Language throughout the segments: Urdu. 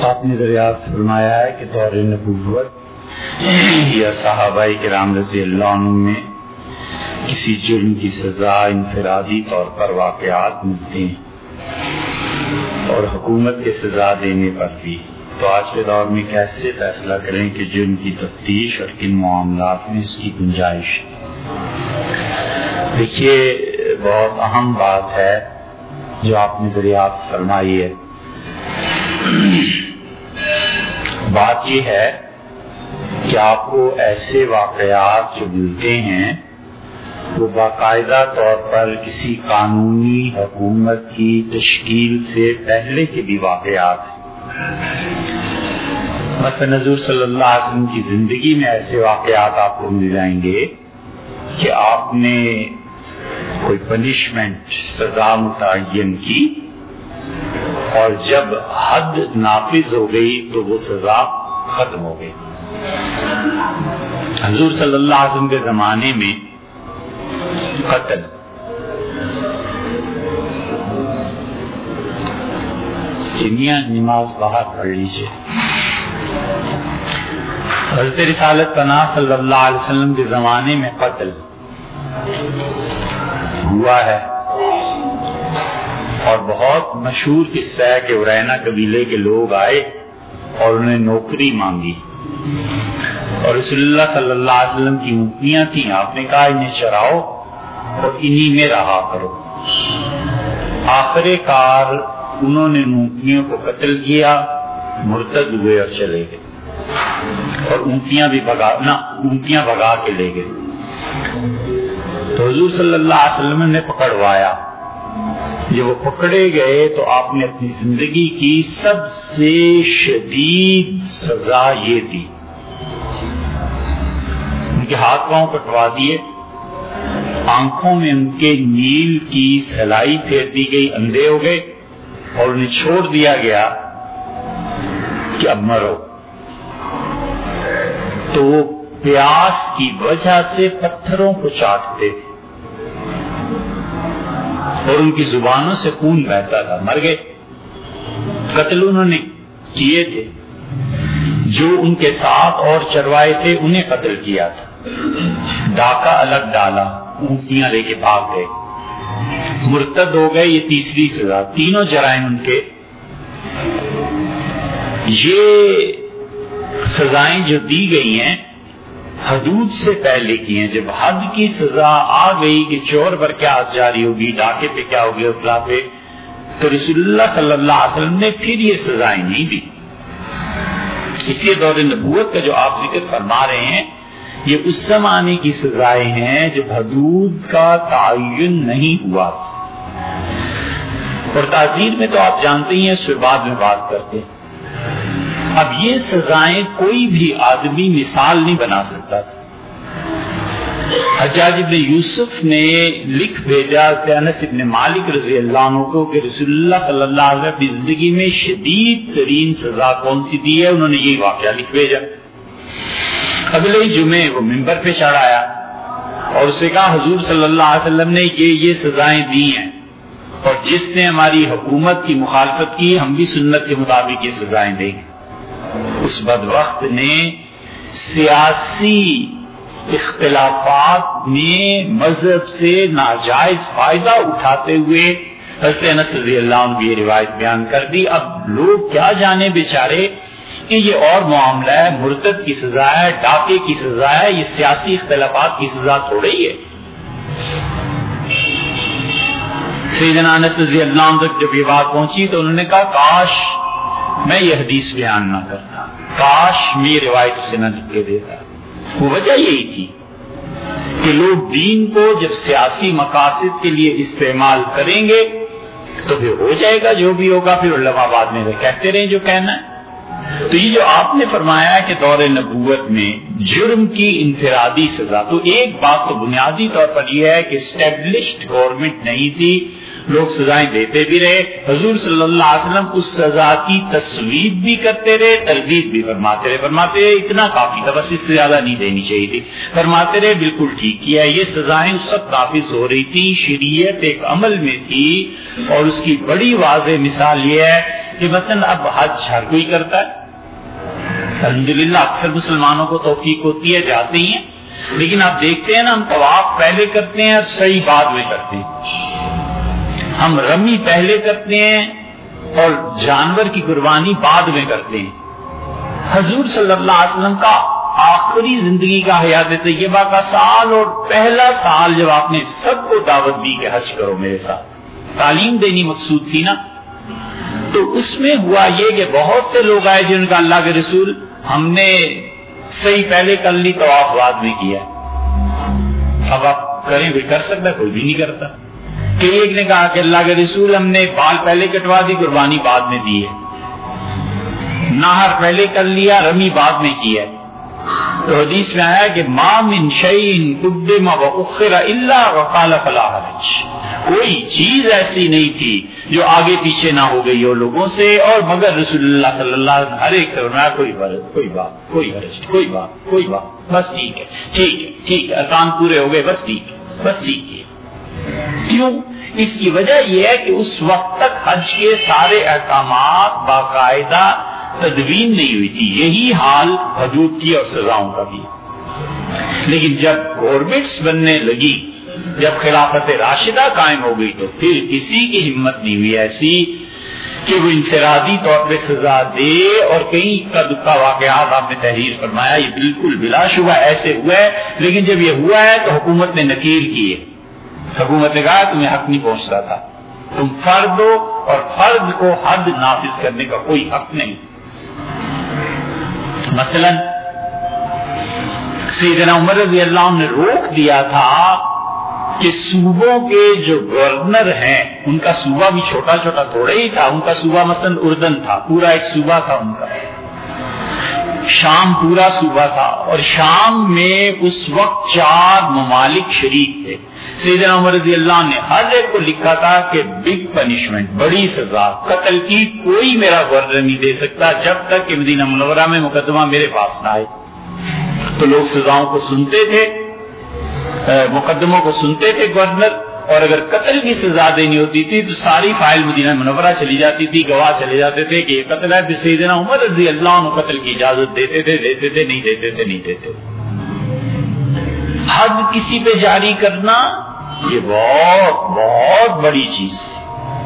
آپ نے دریافت فرمایا ہے کہ دور نبوت یا صحابہ کرام رضی اللہ عنہ میں کسی جرم کی سزا انفرادی طور پر واقعات ملتے ہیں اور حکومت کے سزا دینے پر بھی، تو آج کے دور میں کیسے فیصلہ کریں کہ جرم کی تفتیش اور کن معاملات میں اس کی گنجائش؟ دیکھیے، بہت اہم بات ہے جو آپ نے دریافت فرمائی ہے۔ بات یہ ہے کہ آپ کو ایسے واقعات جو ملتے ہیں وہ باقاعدہ طور پر کسی قانونی حکومت کی تشکیل سے پہلے کے بھی واقعات ہیں۔ مثلا حضور صلی اللہ علیہ وسلم کی زندگی میں ایسے واقعات آپ کو مل جائیں گے کہ آپ نے کوئی پنشمنٹ، سزا متعین کی اور جب حد نافذ ہو گئی تو وہ سزا ختم ہو گئی۔ حضور صلی اللہ علیہ وسلم کے زمانے میں قتل، جنیا نماز باہر پڑھ لیجیے، حضرت رسالت پناہ صلی اللہ علیہ وسلم کے زمانے میں قتل ہوا ہے، اور بہت مشہور قصہ ہے کہ عرینا قبیلے کے لوگ آئے اور انہیں نوکری مانگی، اور رسول اللہ صلی اللہ علیہ وسلم کی اونٹنیاں تھیں، آپ نے کہا انہیں چراؤ اور انہی میں رہا کرو۔ آخر کار انہوں نے اونٹنیوں کو قتل کیا، مرتد ہوئے اور چلے گئے، اور اونٹنیاں بھگا کے لے گئے۔ تو حضور صلی اللہ علیہ وسلم نے پکڑوایا۔ جب وہ پکڑے گئے تو آپ نے اپنی زندگی کی سب سے شدید سزا یہ دی، ان کے ہاتھ پاؤں کٹوا دیے، آنکھوں میں ان کے نیل کی سلائی پھیر دی گئی، اندھے ہو گئے، اور انہیں چھوڑ دیا گیا کہ اب مرو۔ تو وہ پیاس کی وجہ سے پتھروں کو چاٹتے تھے اور ان کی زبانوں سے خون بہتا تھا، مر گئے۔ قتل انہوں نے کیے تھے، جو ان کے ساتھ اور چروائے تھے انہیں قتل کیا تھا، ڈاکہ الگ ڈالا، اونٹنیاں لے کے بھاگ گئے، مرتد ہو گئے۔ یہ تیسری سزا، تینوں جرائم ان کے یہ سزائیں جو دی گئی ہیں حدود سے پہلے کی ہیں۔ جب حد کی سزا آ گئی کہ چور پر کیا حد جاری ہوگی، ڈاکے پہ کیا ہوگی، اطلاع پہ، تو رسول اللہ صلی اللہ علیہ وسلم نے پھر یہ سزائیں نہیں دی۔ اس لیے دور نبوت کا جو آپ ذکر فرما رہے ہیں یہ اس زمانے کی سزائیں ہیں جب حدود کا تعین نہیں ہوا، اور تعزیر میں تو آپ جانتے ہی ہیں، اس پہ بعد میں بات کرتے ہیں۔ اب یہ سزائیں کوئی بھی آدمی مثال نہیں بنا سکتا۔ حجاج ابن یوسف نے لکھ بھیجا انس ابن مالک رضی اللہ عنہ کو کہ رسول اللہ صلی اللہ علیہ وسلم کی زندگی میں شدید ترین سزا کون سی دی ہے، انہوں نے یہی واقعہ لکھ بھیجا۔ اگلے ہی جمعے وہ منبر پہ چڑھ آیا اور اسے کہا حضور صلی اللہ علیہ وسلم نے یہ سزائیں دی ہیں، اور جس نے ہماری حکومت کی مخالفت کی ہم بھی سنت کے مطابق یہ سزائیں دیں گے۔ اس بدبخت نے سیاسی اختلافات میں مذہب سے ناجائز فائدہ اٹھاتے ہوئے حضرت انس رضی اللہ عنہ کی یہ روایت بیان کر دی۔ اب لوگ کیا جانے بیچارے کہ یہ اور معاملہ ہے، مرتد کی سزا ہے، ڈاکے کی سزا ہے، یہ سیاسی اختلافات کی سزا تھوڑی ہی ہے۔ سیدنا انس رضی اللہ عنہ تک جب یہ بات پہنچی تو انہوں نے کہا کاش میں یہ حدیث بیان نہ کرتا، کاش میں یہ روایت اسے نہ لکھ کے دیتا۔ وہ وجہ یہی تھی کہ لوگ دین کو جب سیاسی مقاصد کے لیے استعمال کریں گے تو پھر ہو جائے گا جو بھی ہوگا، پھر علماء بعد میں کہتے رہیں جو کہنا ہے۔ تو یہ جو آپ نے فرمایا کہ دور نبوت میں جرم کی انفرادی سزا، تو ایک بات تو بنیادی طور پر یہ ہے کہ اسٹیبلشڈ گورنمنٹ نہیں تھی، لوگ سزائیں دیتے بھی رہے، حضور صلی اللہ علیہ وسلم اس سزا کی تصویب بھی کرتے رہے، تردید بھی فرماتے رہے اتنا کافی تھا، بس اس سے زیادہ نہیں دینی چاہیے تھی، فرماتے رہے بالکل ٹھیک کیا۔ یہ سزائیں اس وقت نافذ ہو رہی تھی، شریعت ایک عمل میں تھی، اور اس کی بڑی واضح مثال یہ ہے کہ مثلا اب حج ہر کوئی کرتا ہے، الحمدللہ اکثر مسلمانوں کو توفیق ہوتی ہے، جاتے ہی ہیں، لیکن آپ دیکھتے ہیں نا، ہم طواف پہلے کرتے ہیں اور صحیح بعد میں کرتے ہیں، ہم رمی پہلے کرتے ہیں اور جانور کی قربانی بعد میں کرتے ہیں۔ حضور صلی اللہ علیہ وسلم کا آخری زندگی کا حیات طیبہ کا سال اور پہلا سال جب آپ نے سب کو دعوت دی کہ حج کرو میرے ساتھ، تعلیم دینی مقصود تھی نا، تو اس میں ہوا یہ کہ بہت سے لوگ آئے جن کا اللہ کے رسول ہم نے صحیح پہلے کر لی، طواف بعد میں کیا، اب آپ کریں بھی کر سکتا، کوئی بھی نہیں کرتا۔ کہ ایک نے کہا کہ اللہ کے رسول ہم نے بال پہلے کٹوا دی، قربانی بعد میں دی ہے، نہر پہلے کر لیا، رمی بعد میں کی ہے۔ تو حدیث میں آیا کہ ما من شیء قدم واخر الا وقال فلا حرج، کوئی چیز ایسی نہیں تھی جو آگے پیچھے نہ ہو گئی ہو لوگوں سے، اور مگر رسول اللہ صلی اللہ علیہ وسلم ہر ایک سے فرمایا کوئی بات، کوئی بات، بس ٹھیک ہے، ارکان پورے ہو گئے، بس ٹھیک ہے۔ کیوں؟ اس کی وجہ یہ ہے کہ اس وقت تک حج کے سارے احکامات باقاعدہ تدوین نہیں ہوئی تھی، یہی حال حدود کی اور سزاؤں کا بھی۔ لیکن جب گورنمنٹس بننے لگی، جب خلافت راشدہ قائم ہو گئی، تو پھر کسی کی ہمت نہیں ہوئی ایسی کہ وہ انفرادی طور پہ سزا دے، اور کئی کا دکا واقعات آپ نے تحریر فرمایا، یہ بالکل بلا شبہ ایسے ہوا ہے، لیکن جب یہ ہوا ہے تو حکومت نے نکیر کیے، حکومت نے کہا تمہیں حق نہیں پہنچتا تھا، تم فرد ہو اور فرد کو حد نافذ کرنے کا کوئی حق نہیں۔ مثلا سیدنا عمر رضی اللہ عنہ نے روک دیا تھا کہ صوبوں کے جو گورنر ہیں، ان کا صوبہ بھی چھوٹا چھوٹا تھوڑا ہی تھا، ان کا صوبہ مثلا اردن تھا، پورا ایک صوبہ تھا ان کا، شام پورا صوبہ تھا، اور شام میں اس وقت 4 ممالک شریک تھے۔ سیدنا عمر رضی اللہ عنہ نے ہر ایک کو لکھا تھا کہ بگ پنشمنٹ، بڑی سزا، قتل کی کوئی میرا گورنر نہیں دے سکتا جب تک کہ مدینہ منورہ میں مقدمہ میرے پاس نہ آئے۔ تو لوگ سزاؤں کو سنتے تھے، مقدموں کو سنتے تھے گورنر، اور اگر قتل کی سزا دینی ہوتی تھی تو ساری فائل مدینہ منورہ چلی جاتی تھی، گواہ چلے جاتے تھے کہ یہ قتل ہے، پھر سیدنا عمر رضی اللہ عنہ قتل کی اجازت دیتے تھے، نہیں دیتے۔ حد کسی پہ جاری کرنا یہ بہت بہت بڑی چیز ہے۔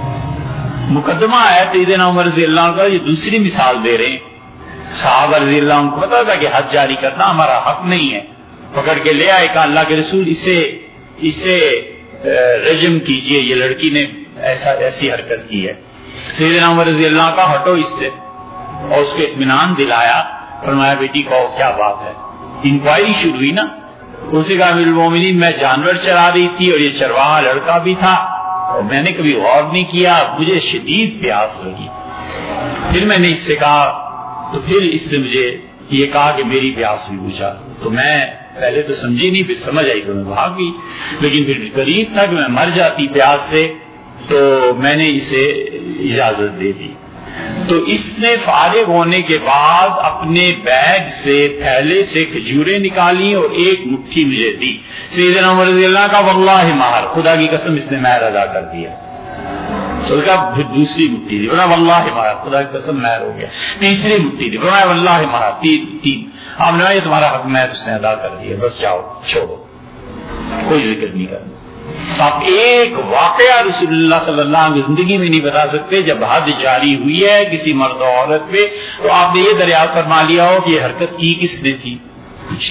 مقدمہ ہے سیدنا عمر رضی اللہ عنہ کا، یہ دوسری مثال دے رہے ہیں۔ صحابہ رضی اللہ عنہ کو پتا تھا کہ حد جاری کرنا ہمارا حق نہیں ہے، پکڑ کے لے آئے، کہا اللہ کے رسول اسے رجم کیجئے، یہ لڑکی نے ایسی حرکت کی ہے۔ سیدنا عمر رضی اللہ عنہ کا ہٹو اس سے، اور اس کو اطمینان دلایا، فرمایا بیٹی کہو کیا بات ہے۔ انکوائری شروع ہوئی نا، اسی کا امیر المومنین میں جانور چرا رہی تھی اور یہ چرواہا لڑکا بھی تھا، اور میں نے کبھی غور نہیں کیا، مجھے شدید پیاس لگی، پھر میں نے اس سے کہا، تو پھر اس نے مجھے یہ کہا کہ میری پیاس بھی بجھا، تو میں پہلے تو سمجھی نہیں، پھر سمجھ آئی تو میں بھاگ گئی، لیکن پھر قریب تھا کہ میں مر جاتی پیاس سے، تو میں نے اسے اجازت دے دی۔ تو اس نے فارغ ہونے کے بعد اپنے بیگ سے تھیلے سے کھجوریں نکالی اور ایک مٹھی مجھے دی۔ سیدنا عمر رضی اللہ کا واللہ مہر، خدا کی قسم اس نے مہر ادا کر دیا۔ تو اس کا پھر دوسری مٹھی دی، بولا واللہ مہر، خدا کی قسم مہر ہو گیا۔ تیسری مٹھی دی، بولا واللہ مہر، تین۔ آپ نے یہ تمہارا حق مہر اس نے ادا کر دیا، بس جاؤ چھوڑو، کوئی ذکر نہیں کرنا۔ آپ ایک واقعہ رسول اللہ صلی اللہ علیہ وسلم کی زندگی میں نہیں بتا سکتے جب حد جاری ہوئی ہے کسی مرد و عورت پہ، تو آپ نے یہ دریافت فرما لیا ہو کہ یہ حرکت کی کس نے تھی؟ کچھ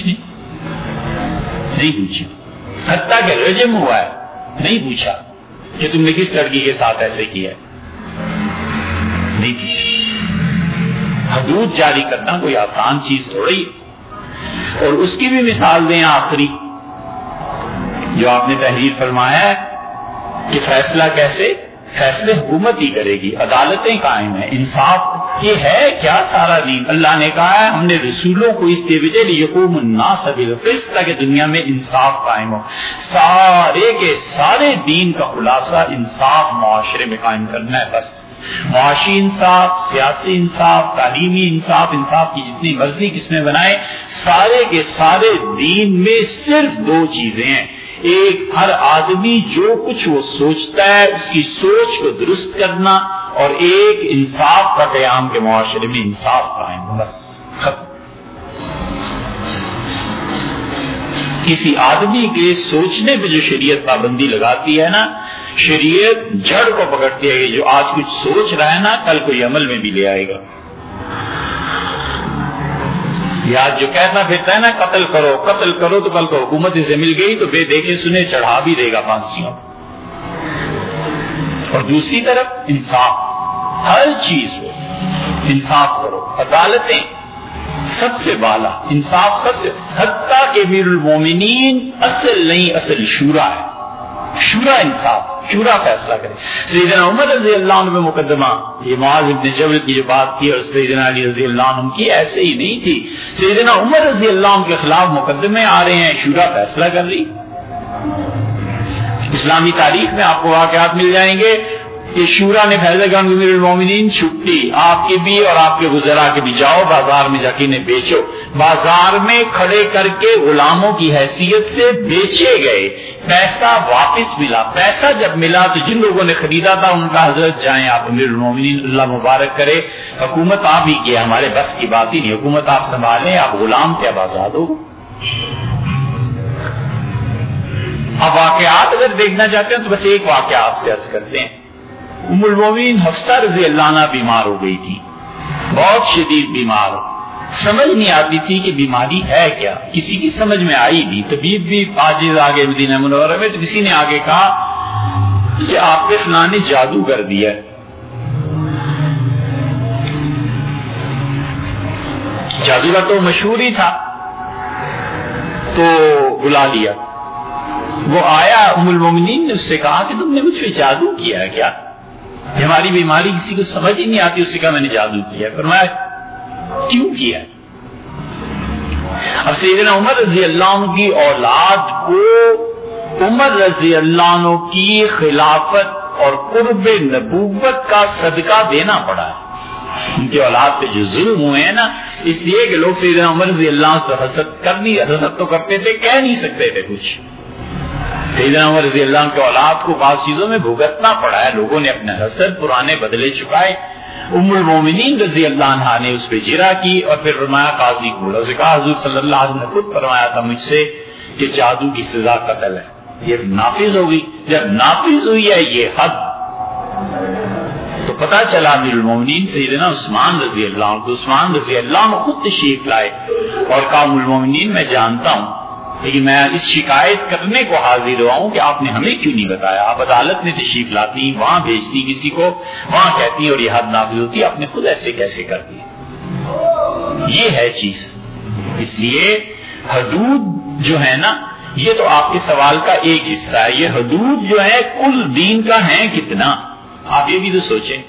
نہیں پوچھا، حتیٰ کہ رجم ہوا ہے نہیں پوچھا کہ تم نے کس لڑکی کے ساتھ ایسے کیا ہے، نہیں پوچھا۔ حدود جاری کرنا کوئی آسان چیز تھوڑی ہے۔ اور اس کی بھی مثال دیں آخری، جو آپ نے تحریر فرمایا ہے کہ فیصلہ کیسے، فیصلے حکومت ہی کرے گی، عدالتیں قائم ہیں، انصاف یہ ہے کیا سارا دین۔ اللہ نے کہا ہے ہم نے رسولوں کو اس لیے بھیجے لیقوم الناس بالقسط، تاکہ دنیا میں انصاف قائم ہو۔ سارے کے سارے دین کا خلاصہ انصاف معاشرے میں قائم کرنا ہے، بس معاشی انصاف، سیاسی انصاف، تعلیمی انصاف، انصاف کی جتنی مرضی کس میں بنائے، سارے کے سارے دین میں صرف 2 چیزیں ہیں۔ ایک، ہر آدمی جو کچھ وہ سوچتا ہے اس کی سوچ کو درست کرنا، اور ایک انصاف کا قیام کے معاشرے میں انصاف قائم، بس ختم۔ کسی آدمی کے سوچنے پہ جو شریعت پابندی لگاتی ہے نا، شریعت جڑ کو پکڑتی ہے، جو آج کچھ سوچ رہا ہے نا کل کوئی عمل میں بھی لے آئے گا۔ یا جو کہتا پھرتا ہے نا قتل کرو قتل کرو، تو کل کو حکومت اسے مل گئی تو بے دیکھے سنے چڑھا بھی دے گا پھانسیوں۔ اور دوسری طرف انصاف، ہر چیز ہو انصاف کرو، عدالتیں سب سے بالا، انصاف سب سے، حتیٰ کہ امیر المومنین اصل نہیں، اصل شورا ہے، شورا انصاف، شورا فیصلہ کرے۔ سیدنا عمر رضی اللہ عنہ میں مقدمہ یہ معاذ بن جبل کی جو بات کی اور سیدنا علی رضی اللہ عنہ کی ایسے ہی نہیں تھی، سیدنا عمر رضی اللہ عنہ کے خلاف مقدمے آ رہے ہیں، شورا فیصلہ کر رہی۔ اسلامی تاریخ میں آپ کو واقعات مل جائیں گے کہ شورا نے فیصلہ کیا امیر المومنین چھٹی آپ کے بھی اور آپ کے وزراء کے بھی، جاؤ بازار میں جا کے انہیں بیچو۔ بازار میں کھڑے کر کے غلاموں کی حیثیت سے بیچے گئے، پیسہ واپس ملا۔ پیسہ جب ملا تو جن لوگوں نے خریدا تھا ان کا حضرت جائیں آپ امیر المومنین اللہ مبارک کرے، حکومت آپ ہی کی، ہمارے بس کی بات ہی نہیں، حکومت آپ سنبھالیں، آپ غلام تھے اب آزاد ہو۔ اب واقعات اگر دیکھنا چاہتے ہیں تو بس ایک واقعہ آپ سے عرض کرتے ہیں۔ ام المومنین حفصہ رضی اللہ عنہ بیمار ہو گئی تھی، بہت شدید بیمار، سمجھ نہیں آتی تھی کہ بیماری ہے کیا، کسی کی سمجھ میں آئی نہیں۔ طبیب بھی عاجز آگے مدینہ منورہ میں، تو کسی نے آگے کہا کہ آپ پہ فلاں نے جادو کر دیا۔ جادو کا تو مشہور ہی تھا، تو بلا لیا۔ وہ آیا، ام المومنین نے اس سے کہا کہ تم نے مجھ پہ جادو کیا ہے کیا؟ ہماری بیماری کسی کو سمجھ ہی نہیں آتی، اس سے کہا میں نے جادو کیا۔ فرمایا کیوں کیا؟ اب سیدنا عمر رضی اللہ عنہ کی اولاد کو عمر رضی اللہ عنہ کی خلافت اور قرب نبوت کا صدقہ دینا پڑا ہے۔ ان کے اولاد پہ جو ظلم ہوئے ہیں نا، اس لیے کہ لوگ سیدنا عمر رضی اللہ عنہ سے حسد تو کرتے تھے، کہہ نہیں سکتے تھے کچھ۔ سیدنا عمر رضی اللہ عنہ کے اولاد کو بعض چیزوں میں بھگتنا پڑا ہے، لوگوں نے اپنے حسد پرانے بدلے چکائے۔ ام المومنین رضی اللہ عنہا نے اس پہ جرا کی اور پھر فرمایا قاضی کو بولا، اسے کہا حضور صلی اللہ علیہ وسلم نے خود فرمایا تھا مجھ سے کہ جادو کی سزا قتل ہے، یہ نافذ ہو گئی۔ جب نافذ ہوئی ہے یہ حد، تو پتہ چلا امیر المومنین سیدنا عثمان رضی اللہ عنہ کو، عثمان رضی اللہ عنہ خود تشریف لائے اور کہا ام المومنین میں جانتا ہوں لیکن میں اس شکایت کرنے کو حاضر ہوا ہوں کہ آپ نے ہمیں کیوں نہیں بتایا، آپ عدالت میں تشریف لاتی، وہاں بھیجتی کسی کو، وہاں کہتی اور یہ حد نافذ ہوتی، آپ نے خود ایسے کیسے کر دی؟ یہ ہے چیز۔ اس لیے حدود جو ہے نا، یہ تو آپ کے سوال کا ایک حصہ ہے۔ یہ حدود جو ہے کل دین کا ہے کتنا، آپ یہ بھی تو سوچیں۔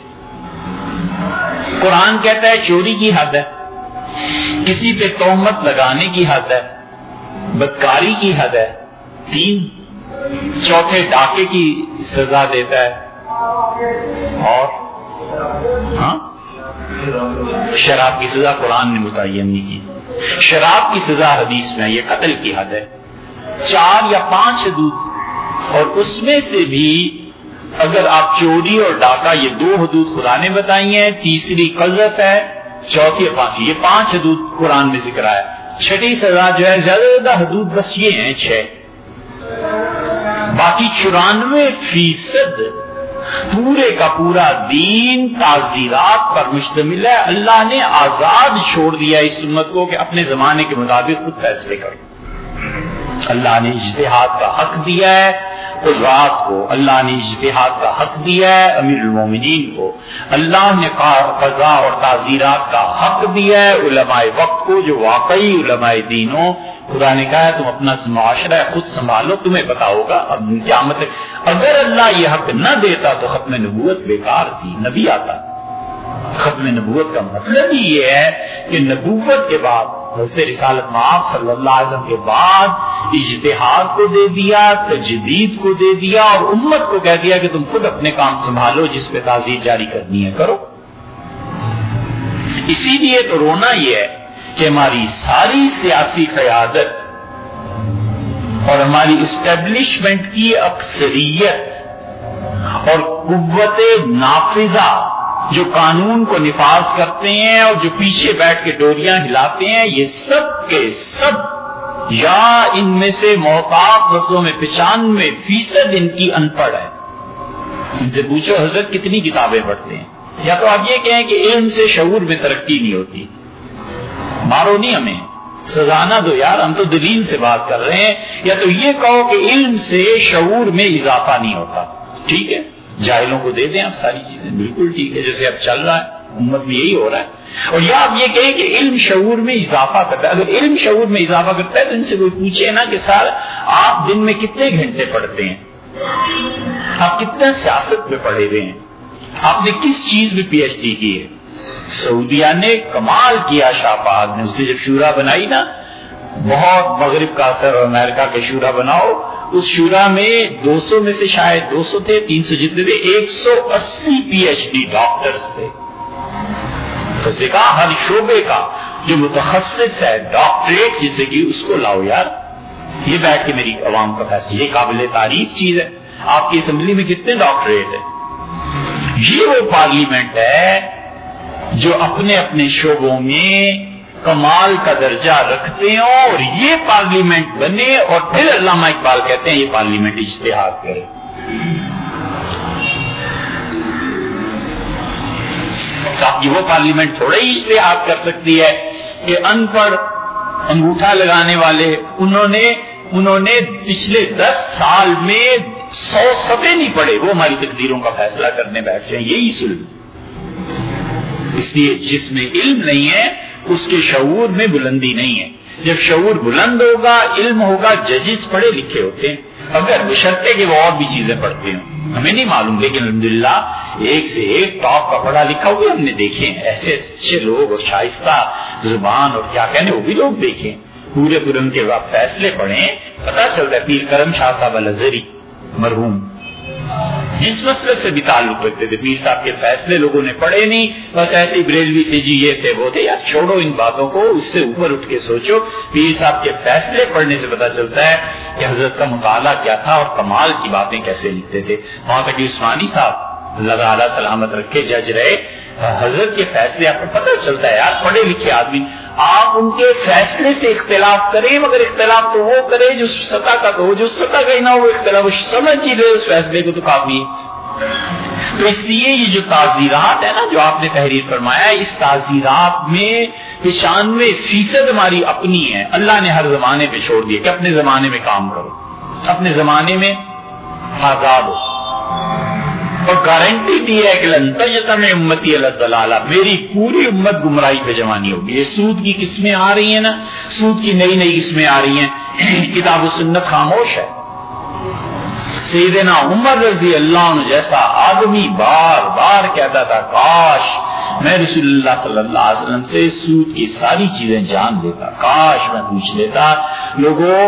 قرآن کہتا ہے چوری کی حد ہے، کسی پہ تہمت لگانے کی حد ہے، بدکاری کی حد ہے 3، چوتھے ڈاکے کی سزا دیتا ہے، اور ہاں شراب کی سزا قرآن نے متعین نہیں کی، شراب کی سزا حدیث میں، یہ قتل کی حد ہے۔ 4 یا 5 حدود، اور اس میں سے بھی اگر آپ چوری اور ڈاکہ، یہ 2 حدود خدا نے بتائی ہیں، تیسری قذف ہے، چوتھی اور 5، یہ 5 حدود قرآن میں ذکر ہے۔ 6ٹھی سزا جو ہے، زیادہ حدود بس یہ ہیں 6، باقی 94% پورے کا پورا دین تعزیرات پر مشتمل ہے۔ اللہ نے آزاد چھوڑ دیا اس امت کو کہ اپنے زمانے کے مطابق خود فیصلے کرو۔ اللہ نے اجتہاد کا حق دیا ہے قضات کو، اللہ نے اجتہاد کا حق دیا ہے امیر المومنین کو، اللہ نے قضا اور تعزیرات کا حق دیا ہے علماء وقت کو جو واقعی علماء دین ہو۔ خدا نے کہا ہے تم اپنا معاشرہ خود سنبھالو، تمہیں پتا ہوگا۔ اب قیامت اگر اللہ یہ حق نہ دیتا تو ختم نبوت بیکار تھی، نبی آتا۔ ختم نبوت کا مطلب ہی یہ ہے کہ نبوت کے بعد حضرت رسالت مآب صلی اللہ علیہ وسلم کے بعد اجتہاد کو دے دیا، تجدید کو دے دیا، اور امت کو کہہ دیا کہ تم خود اپنے کام سنبھالو، جس پہ تعزیر جاری کرنی ہے کرو۔ اسی لیے تو رونا یہ ہے کہ ہماری ساری سیاسی قیادت اور ہماری اسٹیبلشمنٹ کی اکثریت اور قوت نافذہ جو قانون کو نفاذ کرتے ہیں اور جو پیچھے بیٹھ کے ڈوریاں ہلاتے ہیں، یہ سب کے سب یا ان میں سے محتاط لفظوں میں 95% ان کی ان پڑھ ہے۔ ان سے پوچھو حضرت کتنی کتابیں پڑھتے ہیں؟ یا تو آپ یہ کہیں کہ علم سے شعور میں ترقی نہیں ہوتی، مارو نہیں ہمیں، سزا نہ دو یار، ہم تو دلیل سے بات کر رہے ہیں، یا تو یہ کہو کہ علم سے شعور میں اضافہ نہیں ہوتا، ٹھیک ہے، جاہلوں کو دے دیں آپ ساری چیزیں، بالکل ٹھیک ہے، جیسے اب چل رہا ہے امت میں یہی ہو رہا ہے۔ اور یا آپ یہ کہیں کہ علم شعور میں اضافہ کرتا ہے، اگر علم شعور میں اضافہ کرتا ہے تو ان سے کوئی پوچھے نا کہ سر آپ دن میں کتنے گھنٹے پڑھتے ہیں، آپ کتنا سیاست میں پڑھے ہوئے ہیں، آپ نے کس چیز میں پی ایچ ڈی کی ہے۔ سعودیہ نے کمال کیا، شاہ پاک نے، اس سے جب شورا بنائی نا، بہت مغرب کا اثر، اور امریکہ کے شورا بناؤ، اس شورا میں 200 میں سے شاید 200 تھے، 300 جتنے تھے، 180 پی ایچ ڈی ڈاکٹرز تھے۔ تو اسے کہا ہر شعبے کا جو متخصص ہے ڈاکٹریٹ جسے کہ اس کو لاؤ یار، یہ بیٹھ کے میری عوام کا فیصلہ، یہ قابل تعریف چیز ہے۔ آپ کی اسمبلی میں کتنے ڈاکٹریٹ ہیں؟ یہ وہ پارلیمنٹ ہے جو اپنے اپنے شعبوں میں کمال کا درجہ رکھتے ہوں، اور یہ پارلیمنٹ بنے، اور پھر علامہ اقبال کہتے ہیں یہ پارلیمنٹ اجتہاد کرے۔ آپ کی وہ پارلیمنٹ تھوڑا ہی اجتہاد کر سکتی ہے کہ ان پڑھ انگوٹھا لگانے والے انہوں نے پچھلے 10 سال میں 100 صفحے نہیں پڑھے، وہ ہماری تقدیروں کا فیصلہ کرنے بیٹھ جائیں، یہی ظلم۔ اس لیے جس میں علم نہیں ہے اس کے شعور میں بلندی نہیں ہے۔ جب شعور بلند ہوگا، علم ہوگا، ججز پڑھے لکھے ہوتے ہیں، اگر بشرطے کہ وہ اور بھی چیزیں پڑھتے ہیں، ہمیں نہیں معلوم، لیکن الحمدللہ ایک سے ایک ٹاپ کا پڑھا لکھا ہوئے ہم نے دیکھے ہیں، ایسے اچھے لوگ اور شائستہ زبان اور کیا کہنے وہ بھی لوگ دیکھیں، پورے ان کے بعد فیصلے پڑھیں، پتہ چلتا ہے۔ پیر کرم شاہ صاحب الازہری مرحوم جس مسلک سے بھی تعلق رکھتے تھے، پیر صاحب کے فیصلے لوگوں نے پڑھے نہیں، بس ایسے ہی بریلوی تھے جی، یہ تھے وہ تھے، یار چھوڑو ان باتوں کو، اس سے اوپر اٹھ کے سوچو۔ پیر صاحب کے فیصلے پڑھنے سے پتہ چلتا ہے کہ حضرت کا مطالعہ کیا تھا اور کمال کی باتیں کیسے لکھتے تھے۔ وہاں تک کہ عثمانی صاحب اللہ تعالیٰ سلامت رکھے جج رہے، حضرت کے فیصلے آپ کو پتہ چلتا ہے یار، پڑھے لکھے آدمی، آپ ان کے فیصلے سے اختلاف کریں، مگر اختلاف تو وہ کرے جو سطح کا تو ہو، جو سطح کا ہی نہ ہو اختلاف سمجھ ہی لے اس فیصلے کو تو کافی ہے۔ تو اس لیے یہ جو تعزیرات ہے نا جو آپ نے تحریر فرمایا ہے، اس تعزیرات میں 95% ہماری اپنی ہے، اللہ نے ہر زمانے پہ چھوڑ دیا کہ اپنے زمانے میں کام کرو، اپنے زمانے میں آزاد ہو، اور گارنٹی دی ہے کہ لن تجتمع امتی علی الضلالہ، میری پوری امت گمراہی پہ جوانی ہوگی۔ یہ سود کی قسمیں آ رہی ہیں نا، سود کی نئی نئی قسمیں آ رہی ہیں، کتاب و سنت خاموش ہے۔ سیدنا عمر رضی اللہ عنہ جیسا آدمی بار بار کہتا تھا کاش میں رسول اللہ صلی اللہ علیہ وسلم سے سود کی ساری چیزیں جان لیتا، کاش میں پوچھ لیتا۔ لوگوں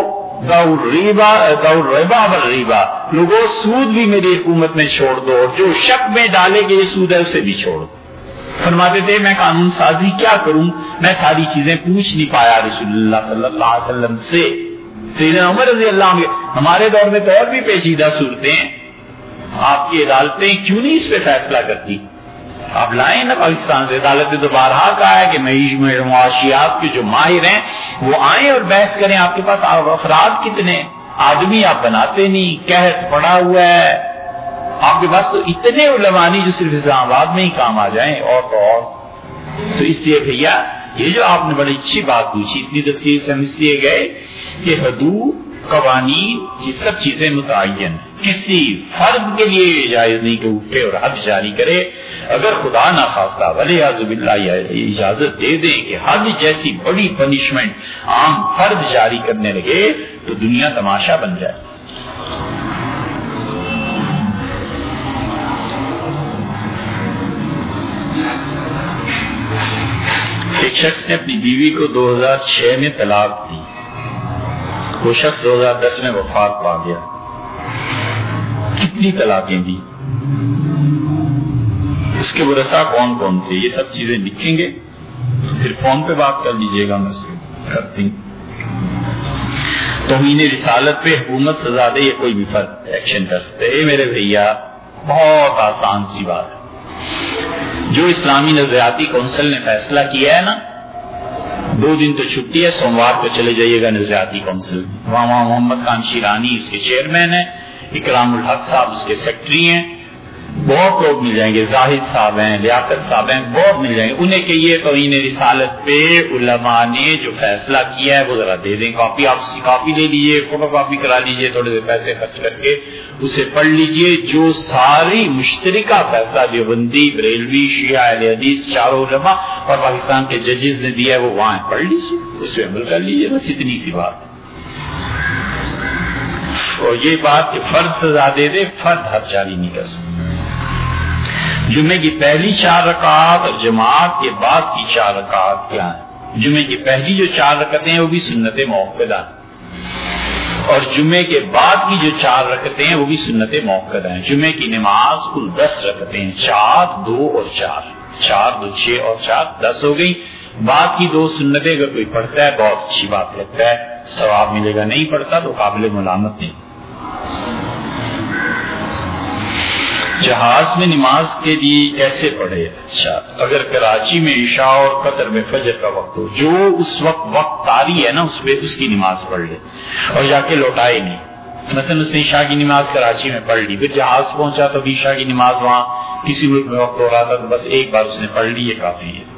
ریبا والریبا، لوگوں سود بھی میری حکومت میں چھوڑ دو، اور جو شک میں ڈالے کہ یہ سود ہے اسے بھی چھوڑ دو۔ فرماتے تھے میں قانون سازی کیا کروں، میں ساری چیزیں پوچھ نہیں پایا رسول اللہ صلی اللہ علیہ وسلم سے۔ سیدنا عمر رضی اللہ عنہ، ہمارے دور میں تو اور بھی پیچیدہ صورتیں ہیں، آپ کی عدالتیں کیوں نہیں اس پہ فیصلہ کرتی؟ آپ لائیں نا پاکستان سے، عدالتیں تو بارہا کہا ہے کہ معاشیات کے جو ماہر ہیں وہ آئیں اور بحث کریں۔ آپ کے پاس افراد کتنے، آدمی آپ بناتے نہیں، قحط پڑا ہوا ہے، آپ کے پاس تو اتنے علماء نہیں جو صرف اسلام آباد میں ہی کام آ جائیں، اور تو اور۔ تو اس لیے بھیا یہ جو آپ نے بڑی اچھی بات پوچھی، اتنی تفصیل سے ہم اس لیے گئے کہ حدود، قوانین، یہ سب چیزیں متعین، کسی فرد کے لیے جائز نہیں کہ اٹھے اور حد جاری کرے۔ اگر خدا نہ خواستہ ولیعاذ باللہ اجازت دے دیں کہ حد جیسی بڑی پنشمنٹ عام فرد جاری کرنے لگے تو دنیا تماشا بن جائے۔ ایک شخص نے اپنی بیوی کو 2006 میں طلاق دی، وہ شخص 2010 میں وفات پا گیا۔ کتنی طلاقیں دی، اس کے ورثاء کون کون تھے، یہ سب چیزیں لکھیں گے، پھر فون پہ بات کر لیجئے گا، میں سے کرتی۔ توہین رسالت پہ حکومت سزا دے، یہ کوئی بھی فرد ایکشن کر سکتے۔ میرے بھیا بہت آسان سی بات ہے، جو اسلامی نظریاتی کونسل نے فیصلہ کیا ہے نا، 2 دن تو چھٹی ہے، سوموار کو چلے جائیے گا نظریاتی کونسل، وہاں محمد خان شیرانی اس کے چیئرمین ہیں، اکرام الحق صاحب اس کے سیکرٹری ہیں، بہت لوگ مل جائیں گے، زاہد صاحب ہیں، لیاقت صاحب ہیں، بہت مل جائیں گے. انہیں کہ یہ توہین رسالت پہ علماء نے جو فیصلہ کیا ہے وہ ذرا دے دیں کاپی، آپ اس کی کاپی لے لیجیے، فوٹو کاپی کرا لیجیے، تھوڑے سے پیسے خرچ کر کے اسے پڑھ لیجیے. جو ساری مشترکہ فیصلہ دیوبندی، بریلوی، شیعہ، اہل حدیث، چاروں علماء اور پاکستان کے ججز نے دیا ہے وہ وہاں پڑھ لیجیے، اس پہ عمل کر لیجیے، بس اتنی سی بات. اور یہ بات کہ فرد سزا دے دے، فرد حد جاری نہیں کر سکتا. جمعے کی پہلی 4 رکعات اور جماعت کے بعد کی 4 رکعات کیا ہیں؟ جمعے کی پہلی جو 4 رکعتیں ہیں وہ بھی سنت موقدہ ہیں، اور جمعے کے بعد کی جو 4 رکعتیں ہیں وہ بھی سنت موقدہ ہیں. جمعے کی نماز کل 10 رکعتیں ہیں، 4، 2 اور 4، 4، 2، 6 اور 4، 10 ہو گئی. بعد کی 2 سنتیں اگر کوئی پڑھتا ہے بہت اچھی بات لگتا ہے، ثواب ملے گا، نہیں پڑھتا تو قابل ملامت نہیں. جہاز میں نماز کے لیے کیسے پڑھے؟ اچھا، اگر کراچی میں عشاء اور قطر میں فجر کا وقت ہو، جو اس وقت طاری ہے نا اس پہ اس کی نماز پڑھ لے اور جا کے لوٹائے نہیں. مثلا اس نے عشاء کی نماز کراچی میں پڑھ لی، پھر جہاز پہنچا تو عشاء کی نماز وہاں کسی ملک میں وقت ہو رہا تھا تو بس ایک بار اس نے پڑھ لی، یہ کافی ہے.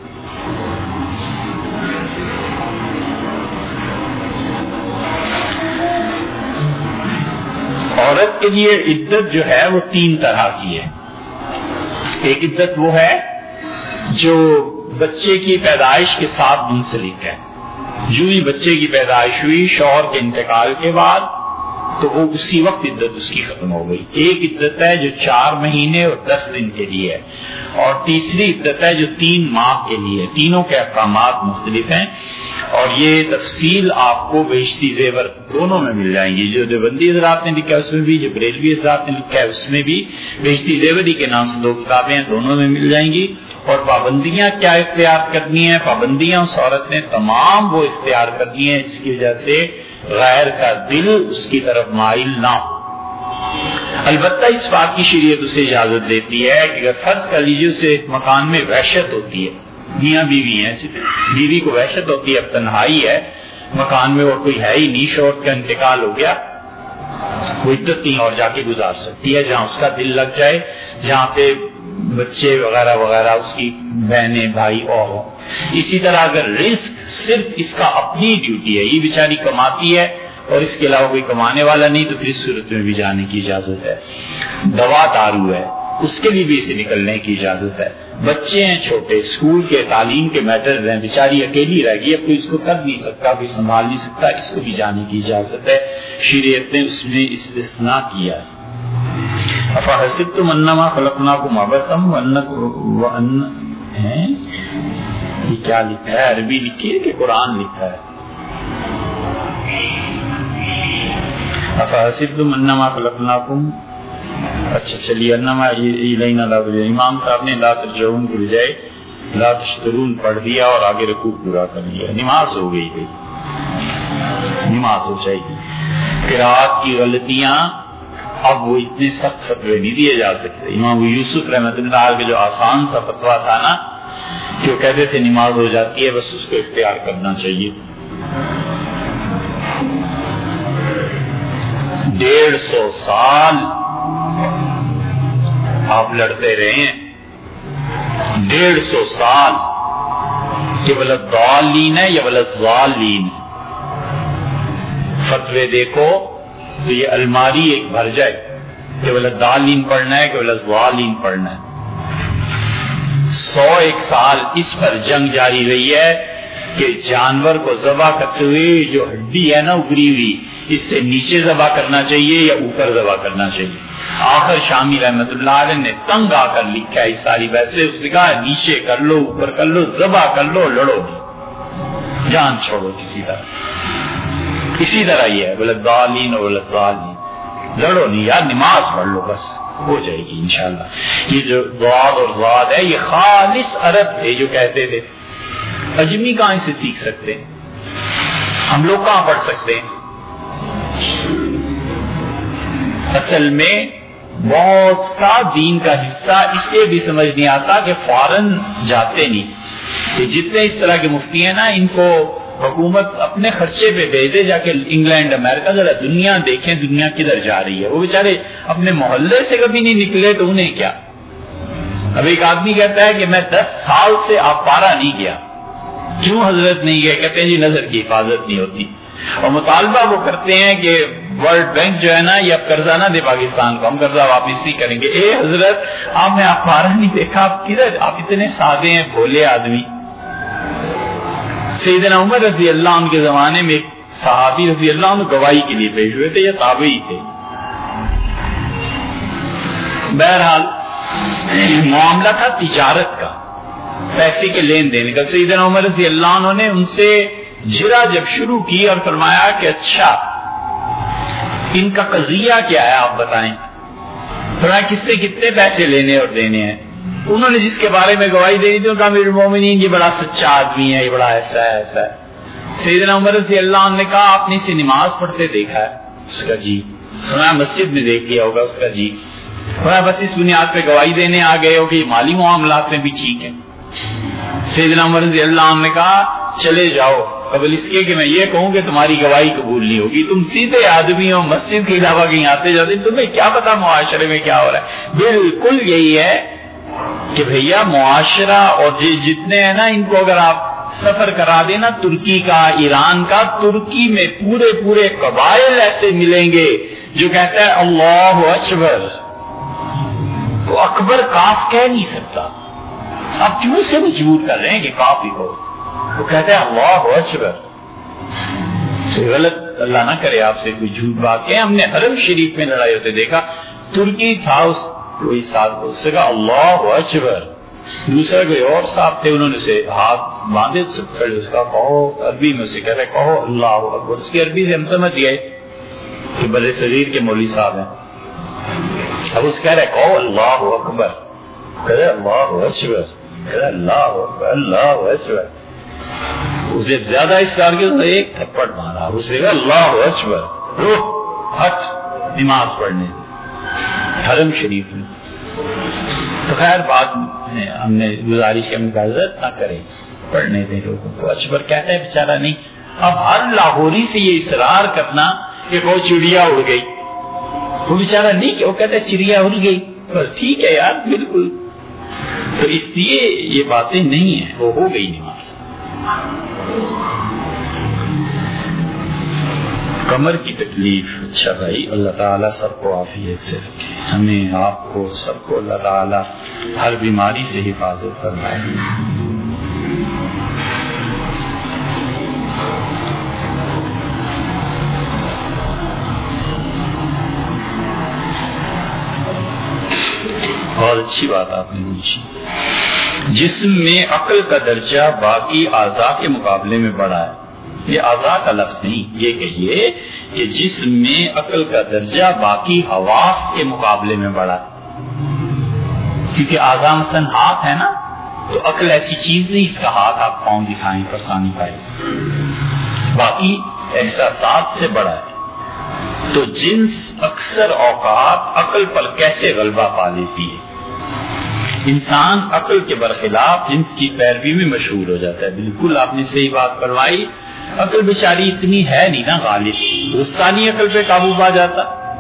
عورت کے لیے عدت جو ہے وہ 3 طرح کی ہے. ایک عدت وہ ہے جو بچے کی پیدائش کے ساتھ منسلک ہے. جو ہی بچے کی پیدائش ہوئی شوہر کے انتقال کے بعد تو وہ اسی وقت عدت اس کی ختم ہو گئی. ایک عدت ہے جو 4 مہینے اور 10 دن کے لیے ہے، اور تیسری عدت ہے جو 3 ماہ کے لیے. تینوں کے احکامات مختلف ہیں اور یہ تفصیل آپ کو بہشتی زیور دونوں میں مل جائیں گی. جو دیوبندی حضرات نے لکھا ہے اس میں بھی، جو بریلوی حضرات نے لکھا ہے اس میں بھی. بہشتی زیوری کے نام سے 2 کتابیں ہیں، دونوں میں مل جائیں گی. اور پابندیاں کیا اختیار کرنی ہیں؟ پابندیاں اس عورت نے تمام وہ اختیار کرنی ہیں جس کی وجہ سے غیر کا دل اس کی طرف مائل نہ ہو. البتہ اس بات کی شریعت اسے اجازت دیتی ہے کہ اگر فرض کر لیجیے اسے ایک مکان میں وحشت ہوتی ہے، میاں بیوی ہیں، بیوی کو وحشت ہوتی ہے، اب تنہائی ہے، مکان میں اور کوئی ہے ہی نہیں، شوہر کا انتقال ہو گیا، وہ عدت کہیں اور جا کے گزار سکتی ہے جہاں اس کا دل لگ جائے، جہاں پہ بچے وغیرہ وغیرہ اس کی بہنیں بھائی اور ہوں. اسی طرح اگر رزق صرف اس کا اپنی ڈیوٹی ہے، یہ بیچاری کماتی ہے اور اس کے علاوہ کوئی کمانے والا نہیں، تو پھر اس صورت میں بھی جانے کی اجازت ہے. دوا دارو ہے اس کے لیے بھی اسے نکلنے کی اجازت ہے. بچے ہیں چھوٹے، اسکول کے تعلیم کے میٹرز ہیں، بیچاری اکیلی رہ گئی، اب کوئی اس کو کر نہیں سکتا، کوئی سنبھال نہیں سکتا، اس کو بھی جانے کی اجازت ہے. شریعت نے اس میں استثناء کیا ہے. افحسبتم انما خلقناکم عبثا یہ کیا لکھا ہے؟ عربی لکھی ہے کہ قرآن لکھا ہے؟ افحسبتم انما خلقناکم، اچھا چلیے، انما الینا لا ترجعون. امام صاحب نے لا ترجعون کے بجائے لا تشترون پڑھ دیا اور آگے رکوع پورا کر لیا. نماز ہو گئی، نماز ہو جائے گی. قرات کی غلطیاں اب وہ اتنے سخت فتوے نہیں دیے جا سکتے. امام یوسف رحمۃ اللہ علیہ کے جو آسان سا فتویٰ تھا نا کہ وہ کہتے تھے نماز ہو جاتی ہے، بس اس کو اختیار کرنا چاہیے. 150 سال آپ لڑتے رہے ہیں، 150 سال. یہ ولد ضالین ہے یا ولد ضالین؟ فتوے دیکھو تو یہ الماری ایک بھر جائے کہ ولد ضالین پڑھنا ہے کہ ولد ضالین پڑھنا ہے. 101 سال اس پر جنگ جاری رہی ہے کہ جانور کو ذبح کرتے ہوئے جو ہڈی ہے نا ابری ہوئی، اس سے نیچے ذبح کرنا چاہیے یا اوپر ذبح کرنا چاہیے. آخر شامی رحمت اللہ علیہ نے تنگ آ کر لکھا ہے ساری، ویسے اس نے کہا نیچے کر لو، اوپر کر لو، ذبح کر لو، لڑو نہیں، جان چھوڑو کسی طرح. اسی طرح یہ ہے ولد ضالین اور ولد ضالین، لڑو نہیں یار، نماز پڑھ لو، بس ہو جائے گی انشاءاللہ. یہ جو ضاد اور ضاد ہے یہ خالص عرب تھے جو کہتے تھے. اجمی کہاں سے سیکھ سکتے ہیں ہم لوگ؟ کہاں پڑھ سکتے ہیں؟ اصل میں بہت سا دین کا حصہ اس لیے بھی سمجھ نہیں آتا کہ فوراً جاتے نہیں. کہ جتنے اس طرح کے مفتی ہیں نا، ان کو حکومت اپنے خرچے پہ بھیج دے جا کے انگلینڈ امریکہ، ذرا دنیا دیکھیں دنیا کدھر جا رہی ہے. وہ بیچارے اپنے محلے سے کبھی نہیں نکلے تو انہیں کیا. اب ایک آدمی کہتا ہے کہ میں 10 سال سے آبپارا نہیں گیا. کیوں حضرت نہیں گئے؟ کہتے ہیں جی نظر کی حفاظت نہیں ہوتی. اور مطالبہ وہ کرتے ہیں کہ ورلڈ بینک جو ہے نا یہ اب قرضہ نہ دے پاکستان کو، ہم قرضہ واپس نہیں کریں گے. اے حضرت آپ نے آبپارا نہیں دیکھا، آپ کدھر؟ آپ اتنے سادے ہیں، بھولے آدمی. سیدنا عمر رضی اللہ عنہ کے زمانے میں ایک صحابی رضی اللہ عنہ گواہی کے لیے پیش ہوئے تھے، یا تابعی تھے. بہرحال معاملہ تھا تجارت کا، پیسے کے لین دین کا. سیدنا عمر رضی اللہ عنہ نے ان سے جرا جب شروع کی اور فرمایا کہ اچھا ان کا قضیہ کیا ہے آپ بتائیں. فرمایا کس نے کتنے پیسے لینے اور دینے ہیں. انہوں نے جس کے بارے میں گواہی دینی تھی کہا امیر المومنین یہ بڑا سچا آدمی ہے، یہ بڑا ایسا ہے ایسا ہے. سیدنا عمر رضی اللہ عنہ نے کہا آپ نے اسے نماز پڑھتے دیکھا ہے؟ اس کا جی. فرمایا مسجد میں دیکھ لیا ہوگا؟ اس کا جی. فرمایا بس اس بنیاد پہ گواہی دینے آ گئے ہو کہ یہ مالی معاملات میں بھی ٹھیک ہے؟ سیدنا عمر رضی اللہ عنہ نے کہا چلے جاؤ قبل اس کے کہ میں یہ کہوں کہ تمہاری گواہی قبول نہیں ہوگی. تم سیدھے آدمی ہو، مسجد کے علاوہ کہیں آتے جاتے، تمہیں کیا پتا معاشرے میں کیا ہو رہا ہے. بالکل یہی ہے کہ بھیا معاشرہ اور جتنے ہیں نا ان کو اگر آپ سفر کرا دینا ترکی کا، ایران کا، ترکی میں پورے پورے قبائل ایسے ملیں گے جو کہتا ہے اللہ اکبر. تو اکبر کاف کہہ نہیں سکتا، آپ کیوں سے مجبور کر رہے ہیں کہ کاف ہی ہو؟ وہ کہتا ہے اللہ اکبر. غلط اللہ نہ کرے آپ سے کوئی جھوٹ بات کہ ہم نے حرم شریف میں لڑائی ہوتے دیکھا، ترکی تھا اس کوئی ساتھ، اس سے کہا اللہ اکبر. دوسرا کوئی اور صاحب تھے، انہوں نے اسے ہاتھ باندھے سب کھڑے، اس کا کہو عربی میں اسے کہہ رہے کہو اللہ اکبر. اس کی عربی سے ہم سمجھ گئے کہ بڑے صغیر کے مولوی صاحب ہیں. اب اس کہہ رہے کہو اللہ اکبر، کہہ رہے اللہ اکبر، کہہ رہے اللہ اکبر اللہ اکبر. اسے زیادہ اس کار کے ایک تھپڑ مارا، اسے کہا اللہ اکبر، روح ہٹ نماز پڑھنے حرم شریف میں. تو خیر بعد میں ہم نے گزارش کی، ہم نے حضرت نہ کریں، پڑھنے دیں لوگوں کو. اکبر کہتا ہے بیچارہ نہیں. اب ہر لاہوری سے یہ اصرار کرنا کہ وہ چڑیا اڑ گئی، وہ بیچارہ نہیں کہ وہ کہتا ہے چڑیا اڑ گئی، پر ٹھیک ہے یار بالکل. تو اس لیے یہ باتیں نہیں ہیں، وہ ہو گئی نماز. کمر کی تکلیف، اچھا بھائی اللہ تعالیٰ سب کو عافیت سے رکھے، ہمیں آپ کو سب کو اللہ تعالیٰ ہر بیماری سے حفاظت فرمائے. بہت اچھی بات آپ نے پوچھی. جسم میں عقل کا درجہ باقی اعضاء کے مقابلے میں بڑا ہے. یہ اعضاء کا لفظ نہیں، یہ کہیے کہ جسم میں عقل کا درجہ باقی حواس کے مقابلے میں بڑا ہے. کیونکہ اعضاء مثلا ہاتھ ہے نا، تو عقل ایسی چیز نہیں اس کا ہاتھ آپ پاؤں دکھائیں پرسانی پائیں، باقی احساسات سے بڑا ہے. تو جنس اکثر اوقات عقل پر کیسے غلبہ پا لیتی ہے. انسان عقل کے برخلاف جنس کی پیروی میں مشہور ہو جاتا ہے. بالکل آپ نے صحیح بات کروائی. عقل بیچاری اتنی ہے نہیں نا غالب، غصہ نہیں عقل پہ قابو پا جاتا،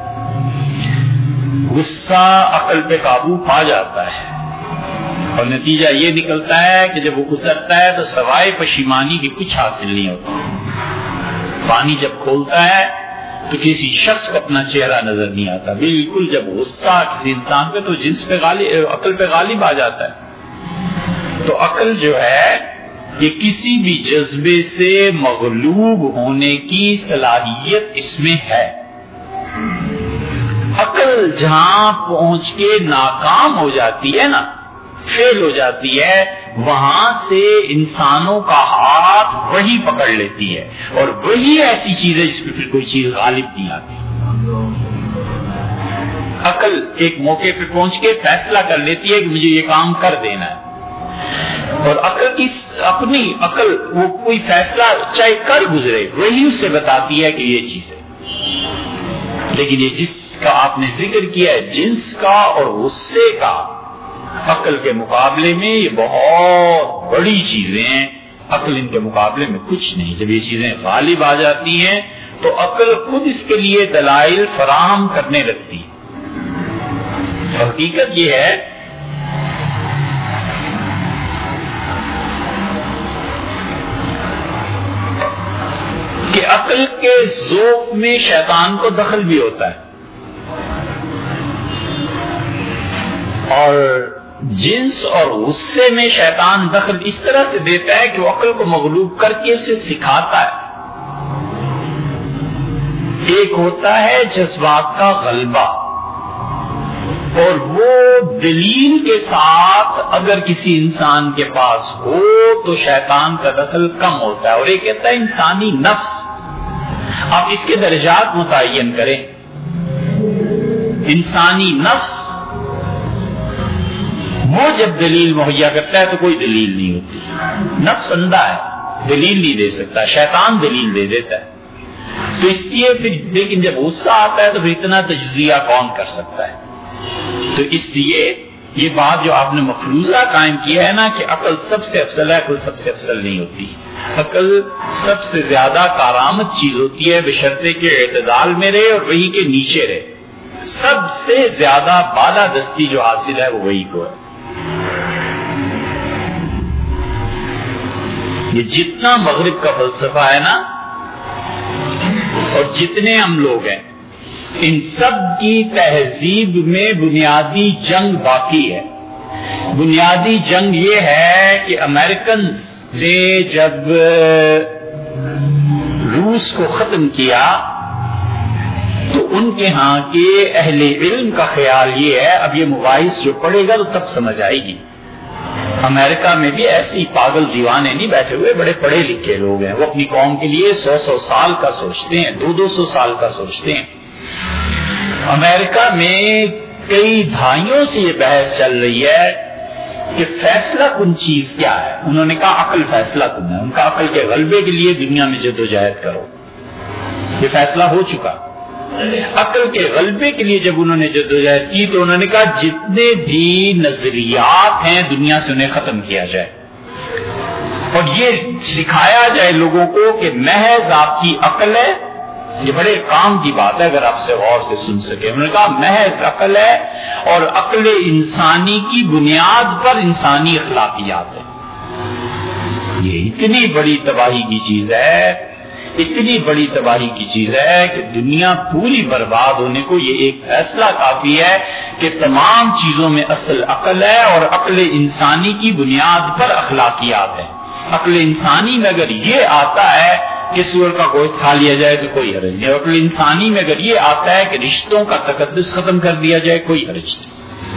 غصہ عقل پہ قابو پا جاتا ہے، اور نتیجہ یہ نکلتا ہے کہ جب وہ گزرتا ہے تو سوائے پشیمانی کی کچھ حاصل نہیں ہوتا. پانی جب کھولتا ہے تو کسی شخص کو اپنا چہرہ نظر نہیں آتا. بالکل جب غصہ کسی انسان پہ تو جنس پہ عقل پہ غالب آ جاتا ہے. تو عقل جو ہے یہ کسی بھی جذبے سے مغلوب ہونے کی صلاحیت اس میں ہے. عقل جہاں پہنچ کے ناکام ہو جاتی ہے نا، فیل ہو جاتی ہے، وہاں سے انسانوں کا ہاتھ وہی پکڑ لیتی ہے، اور وہی ایسی چیز ہے جس پہ پھر کوئی چیز غالب نہیں آتی. عقل ایک موقع پہ پہنچ کے فیصلہ کر لیتی ہے کہ مجھے یہ کام کر دینا ہے، اور عقل کی اپنی عقل وہ کوئی فیصلہ چاہے کر گزرے وہی اس سے بتاتی ہے کہ یہ چیز ہے. لیکن یہ جس کا آپ نے ذکر کیا ہے، جنس کا اور غصے کا، عقل کے مقابلے میں یہ بہت بڑی چیزیں ہیں، عقل ان کے مقابلے میں کچھ نہیں۔ جب یہ چیزیں غالب آ جاتی ہیں تو عقل خود اس کے لیے دلائل فراہم کرنے لگتی ہے۔ حقیقت یہ ہے کہ عقل کے ذوق میں شیطان کو دخل بھی ہوتا ہے، اور جنس اور غصے میں شیطان دخل اس طرح سے دیتا ہے کہ وہ عقل کو مغلوب کر کے اسے سکھاتا ہے۔ ایک ہوتا ہے جذبات کا غلبہ، اور وہ دلیل کے ساتھ اگر کسی انسان کے پاس ہو تو شیطان کا دخل کم ہوتا ہے، اور ایک کہتا ہے انسانی نفس۔ آپ اس کے درجات متعین کریں۔ انسانی نفس وہ جب دلیل مہیا کرتا ہے تو کوئی دلیل نہیں ہوتی، نفس اندھا ہے، دلیل نہیں دے سکتا، شیطان دلیل دے دیتا ہے۔ تو اس لیے پھر لیکن جب غصہ آتا ہے تو پھر اتنا تجزیہ کون کر سکتا ہے؟ تو اس لیے یہ بات جو آپ نے مفروضہ قائم کیا ہے نا کہ عقل سب سے افضل ہے، عقل سب سے افضل نہیں ہوتی۔ عقل سب سے زیادہ کارآمد چیز ہوتی ہے بشرطے کہ اعتدال میں رہے اور وہی کے نیچے رہے۔ سب سے زیادہ بالا دستی جو حاصل ہے وہ وہی کو ہے۔ یہ جتنا مغرب کا فلسفہ ہے نا اور جتنے ہم لوگ ہیں، ان سب کی تہذیب میں بنیادی جنگ باقی ہے۔ بنیادی جنگ یہ ہے کہ امریکنز نے جب روس کو ختم کیا تو ان کے ہاں کے اہل علم کا خیال یہ ہے، اب یہ مباحث جو پڑھے گا تو تب سمجھ آئے گی۔ امریکہ میں بھی ایسے ہی پاگل دیوانے نہیں بیٹھے ہوئے، بڑے پڑھے لکھے لوگ ہیں، وہ اپنی قوم کے لیے 100 سال کا سوچتے ہیں، 200 سال کا سوچتے ہیں۔ امریکہ میں کئی دہائیوں سے یہ بحث چل رہی ہے کہ فیصلہ کن چیز کیا ہے۔ انہوں نے کہا عقل فیصلہ کن ہے، ان کا عقل کے غلبے کے لیے دنیا میں جدوجہد کرو۔ یہ فیصلہ ہو چکا۔ عقل کے غلبے کے لیے جب انہوں نے جدوجہد کی تو انہوں نے کہا جتنے بھی نظریات ہیں دنیا سے انہیں ختم کیا جائے، اور یہ سکھایا جائے لوگوں کو کہ محض آپ کی عقل ہے۔ یہ بڑے کام کی بات ہے اگر آپ سے غور سے سن سکے۔ انہوں نے کہا محض عقل ہے، اور عقل انسانی کی بنیاد پر انسانی اخلاقیات ہے۔ یہ اتنی بڑی تباہی کی چیز ہے، اتنی بڑی تباہی کی چیز ہے کہ دنیا پوری برباد ہونے کو یہ ایک فیصلہ کافی ہے کہ تمام چیزوں میں اصل عقل ہے، اور عقل انسانی کی بنیاد پر اخلاقیات ہے۔ عقل انسانی میں اگر یہ آتا ہے کہ سور کا گوشت کھا لیا جائے تو کوئی حرج نہیں، عقل انسانی میں اگر یہ آتا ہے کہ رشتوں کا تقدس ختم کر دیا جائے کوئی حرج نہیں۔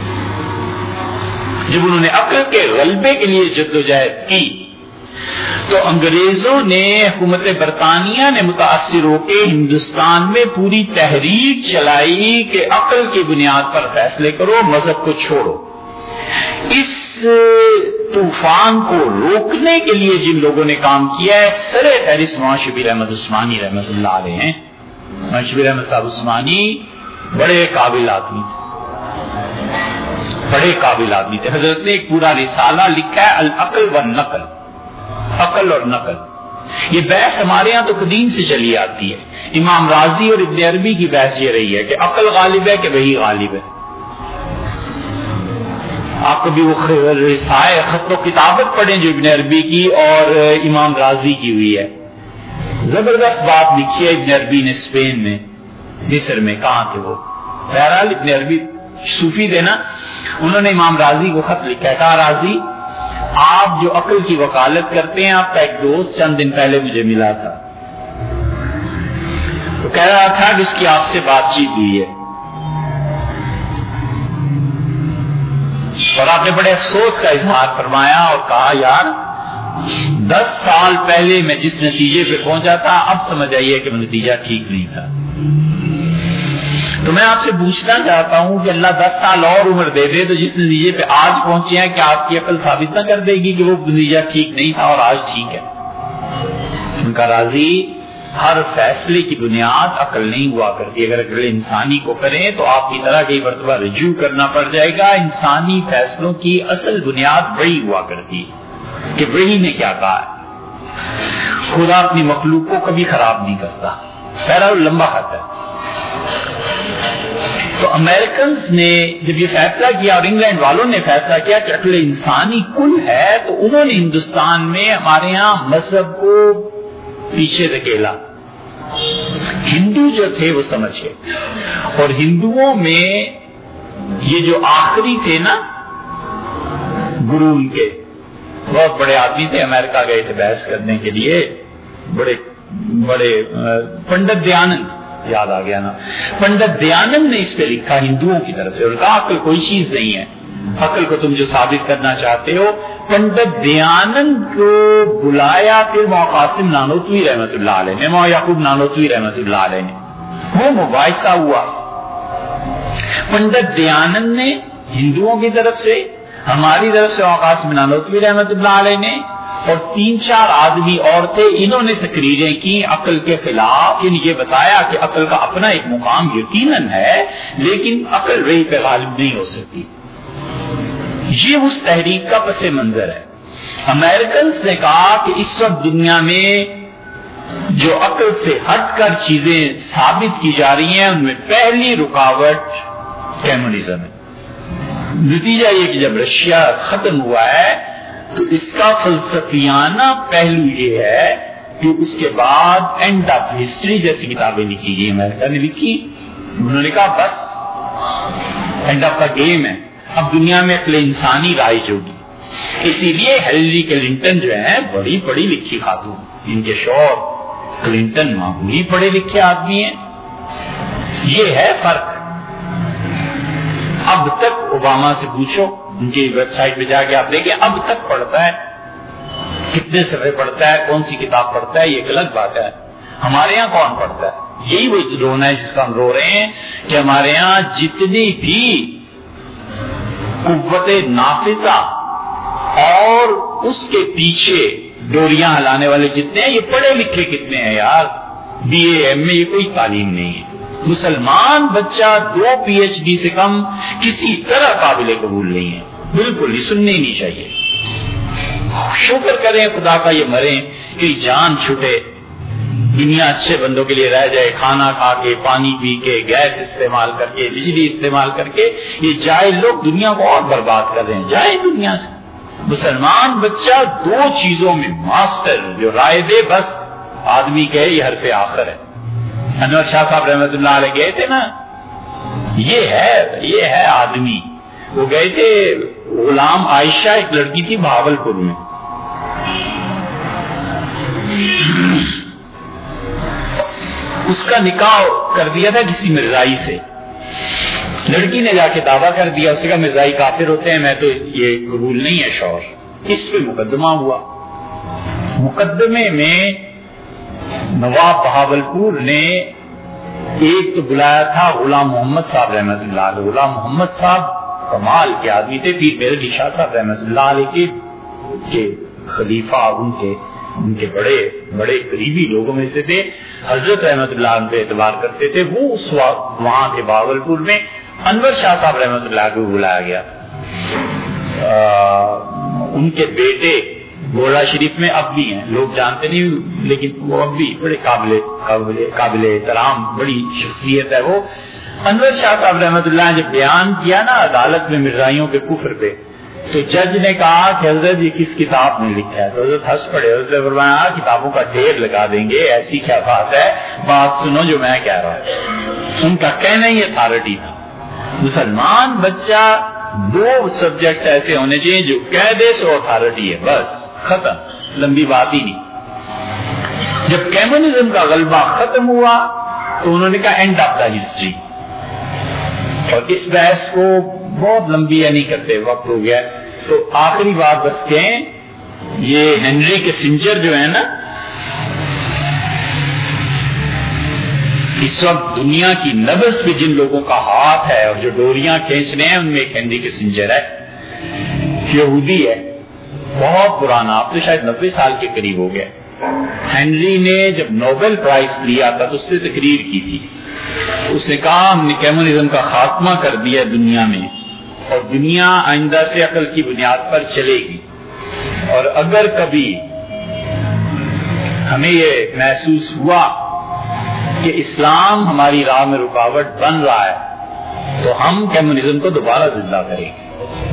جب انہوں نے عقل کے غلبے کے لیے جدوجہد کی تو انگریزوں نے، حکومت برطانیہ نے متاثر ہو کے ہندوستان میں پوری تحریک چلائی کہ عقل کی بنیاد پر فیصلے کرو، مذہب کو چھوڑو۔ اس طوفان کو روکنے کے لیے جن لوگوں نے کام کیا ہے، سر فہرست مولانا شبیر احمد عثمانی رحمۃ اللہ علیہ ہیں۔ مولانا شبیر احمد صاحب عثمانی بڑے قابل آدمی تھے، بڑے قابل آدمی تھے۔ حضرت نے ایک پورا رسالہ لکھا ہے العقل والنقل، عقل اور نقل۔ یہ بحث ہمارے ہاں تو قدیم سے چلی آتی ہے۔ امام راضی اور ابن عربی کی بحث یہ رہی ہے کہ عقل غالب ہے کہ وہی غالب ہے۔ آپ کبھی وہ رسائل خط و کتابت پڑھیں جو ابن عربی کی اور امام راضی کی ہوئی ہے، زبردست بات لکھی ہے ابن عربی نے اسپین میں، مصر میں، کہاں تھے وہ، بہرحال ابن عربی صوفی تھے نا، انہوں نے امام راضی کو خط لکھا ہے، کہا راضی آپ جو عقل کی وکالت کرتے ہیں، آپ کا ایک دوست چند دن پہلے مجھے ملا تھا، وہ کہہ رہا تھا کہ اس کی آپ سے بات چیت ہوئی ہے، اور آپ نے بڑے افسوس کا اظہار فرمایا اور کہا یار 10 سال پہلے میں جس نتیجے پہ پہنچا تھا اب سمجھ آئیے کہ وہ نتیجہ ٹھیک نہیں تھا۔ تو میں آپ سے پوچھنا چاہتا ہوں کہ اللہ 10 سال اور عمر دے دے تو جس نتیجے پہ آج پہنچے ہیں کیا آپ کی عقل ثابت نہ کر دے گی کہ وہ نتیجہ ٹھیک نہیں تھا اور آج ٹھیک ہے؟ ان کا راضی ہر فیصلے کی بنیاد عقل نہیں ہوا کرتی. اگر عقل انسانی کو کریں تو آپ کی طرح کئی مرتبہ رجوع کرنا پڑ جائے گا. انسانی فیصلوں کی اصل بنیاد وہی ہوا کرتی ہے کہ وہی نے کیا کہا ہے. خدا اپنی مخلوق کو کبھی خراب نہیں کرتا. پہلا لمبا خط ہے. تو امریکنز نے جب یہ فیصلہ کیا اور انگلینڈ والوں نے فیصلہ کیا کہ عقل انسانی کل ہے, تو انہوں نے ہندوستان میں ہمارے ہاں مذہب کو پیچھے دھکیلا. ہندو جو تھے وہ سمجھ گئے, اور ہندوؤں میں یہ جو آخری تھے نا گرو ان کے, بہت بڑے آدمی تھے, امریکہ گئے تھے بحث کرنے کے لیے, بڑے بڑے پنڈت دیانند, یاد آ گیا نا, پنڈت دیانند نے اس پہ لکھا ہندوؤں کی طرف سے, اور کہا عقل کوئی چیز نہیں ہے, عقل کو تم جو ثابت کرنا چاہتے ہو. پنڈت دیانند کو بلایا پھر مولانا قاسم نانوتوی رحمت اللہ علیہ نے, مولانا یعقوب نانوتوی رحمت اللہ علیہ نے, وہ مباحثہ ہوا. پنڈت دیانند نے ہندوؤں کی طرف سے, ہماری طرف سے مولانا قاسم نانوتوی رحمت اللہ علیہ نے, اور 3-4 آدمی اور تھے, انہوں نے تقریریں کی عقل کے خلاف. یعنی یہ بتایا کہ عقل کا اپنا ایک مقام یقیناً ہے, لیکن عقل وہی پہ غالب نہیں ہو سکتی. یہ اس تحریک کا پس منظر ہے. امریکنز نے کہا کہ اس وقت دنیا میں جو عقل سے ہٹ کر چیزیں ثابت کی جا رہی ہیں ان میں پہلی رکاوٹ کمیونزم ہے. نتیجہ یہ کہ جب رشیا ختم ہوا ہے تو اس کا فلسفیانہ پہلو یہ ہے کہ اس کے بعد اینڈ آف ہسٹری جیسی کتابیں لکھی گئی. امریکہ نے لکھی, انہوں نے کہا بس اینڈ آف دا گیم ہے, اب دنیا میں عقل انسانی رائج ہوگی. اسی لیے ہیلری کلنٹن جو ہیں بڑی پڑھی لکھی خاتون, ان کے شوہر کلنٹن معمولی پڑھے لکھے آدمی ہیں. یہ ہے فرق. اب تک اوباما سے پوچھو, ان کی ویب سائٹ پہ جا کے آپ دیکھیں, اب تک پڑھتا ہے, کتنے صفحے پڑھتا ہے, کون سی کتاب پڑھتا ہے, یہ ایک الگ بات ہے. ہمارے یہاں کون پڑھتا ہے؟ یہی وہ رونا ہے جس کا ہم رو رہے ہیں کہ ہمارے یہاں جتنی بھی قوت نافذہ اور اس کے پیچھے ڈوریاں ہلانے والے جتنے ہیں, یہ پڑھے لکھے کتنے ہیں یار. بی اے ایم میں یہ کوئی تعلیم نہیں ہے. مسلمان بچہ 2 PhD سے کم کسی طرح قابل قبول نہیں ہے, بالکل ہی سننے ہی نہیں چاہیے. شکر کریں خدا کا یہ مریں کہ جان چھوٹے, دنیا اچھے بندوں کے لیے رہ جائے, کھانا کھا کے, پانی پی کے, گیس استعمال کر کے, بجلی استعمال کر کے. یہ جائے لوگ دنیا کو اور برباد کر رہے ہیں, جائے دنیا سے. مسلمان بچہ 2 چیزوں میں ماسٹر جو رائے دے, بس آدمی کہے یہ حرف آخر ہے. انور شاہ صاحب رحمت اللہ علیہ گئے تھے نا, یہ ہے آدمی. وہ گئے تھے, غلام عائشہ ایک لڑکی تھی بھاولپور میں, اس کا نکاح کر دیا تھا کسی مرزائی سے. لڑکی نے جا کے دعویٰ کر دیا, اسے کہا مرزائی کافر ہوتے ہیں, میں تو یہ قبول نہیں ہے شوہر. اس پہ مقدمہ ہوا. مقدمے میں نواب بہاولپور نے ایک تو بلایا تھا غلام محمد صاحب رحمت اللہ علیہ. غلام محمد صاحب کمال کے آدمی تھے, پیر میرے علی شاہ صاحب رحمت اللہ علیہ کے خلیفہ, ان کے بڑے بڑے قریبی لوگوں میں سے تھے. حضرت رحمت اللہ عنہ پہ اعتبار کرتے تھے. وہ اس وقت وہاں کے بہاولپور میں انور شاہ صاحب رحمت اللہ کو بلایا گیا. ان کے بیٹے گوڑا شریف میں اب بھی ہیں, لوگ جانتے نہیں, لیکن وہ اب بھی بڑے قابل احترام بڑی شخصیت ہے. وہ انور شاہ صاحب رحمت اللہ نے جب بیان کیا نا عدالت میں مرزائیوں کے کفر پہ, تو جج نے کہا کہ حضرت یہ کس کتاب میں لکھا ہے؟ تو حضرت ہنس پڑے. حضرت نے فرمایا کتابوں کا ڈھیر لگا دیں گے, ایسی کیا بات ہے, بات سنو جو میں کہہ رہا ہوں. ان کا کہنا ہی اتھارٹی تھا. مسلمان بچہ 2 سبجیکٹس ایسے ہونے چاہیے جو کہہ دے سو اتھارٹی ہے, بس ختم, لمبی بات ہی نہیں. جب کمیونزم کا غلبہ ختم ہوا تو انہوں نے کہا اینڈ آف دا ہسٹری. اور اس بحث کو بہت لمبی نہیں کرتے, وقت ہو گیا. تو آخری بات بس کہیں, یہ ہنری کسنجر جو ہے نا, اس وقت دنیا کی نبض پہ جن لوگوں کا ہاتھ ہے اور جو ڈوریاں کھینچ رہے ہیں, ان میں ایک ہنری کسنجر ہے, یہودی ہے, بہت پرانا, اب تو شاید 90 سال کے قریب ہو گیا. ہنری نے جب نوبل پرائز لیا تھا تو اس سے تقریر کی تھی. اس نے کہا ہم نے کمیونزم کا خاتمہ کر دیا دنیا میں اور دنیا آئندہ سے عقل کی بنیاد پر چلے گی. اور اگر کبھی ہمیں یہ محسوس ہوا کہ اسلام ہماری راہ میں رکاوٹ بن رہا ہے تو ہم کمیونزم کو دوبارہ زندہ کریں گے.